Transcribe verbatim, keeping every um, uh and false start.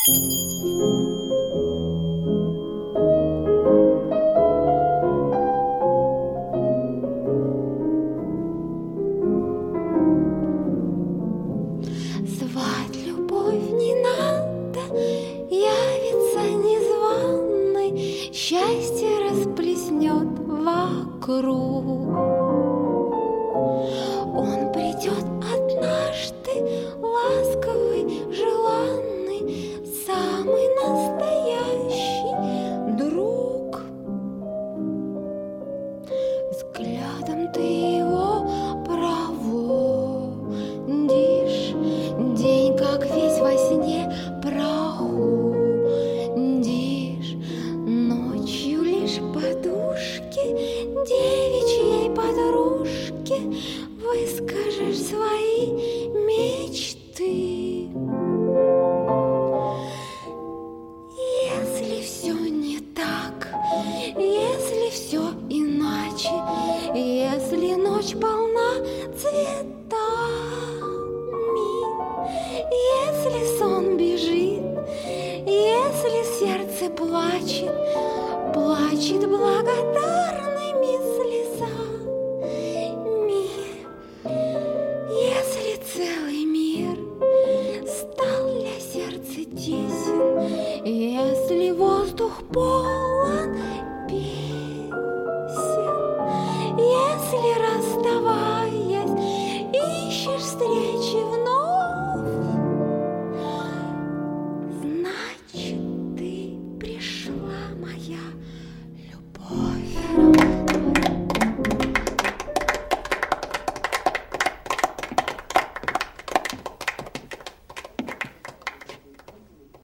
Звать любовь не надо, явится незваный, счастье расплеснет вокруг. Он придет однажды, ласковый, желанный, самый настоящий друг. Взглядом ты его проводишь, день, как весь во сне, проходишь. Ночью лишь подушки девичьей подружки выскажешь свои мечты. Если все не так, если все иначе, если ночь полна цветами, если сон бежит, если сердце плачет, плачет благодарными слезами, если целый мир стал для сердца тесен, если воздух полон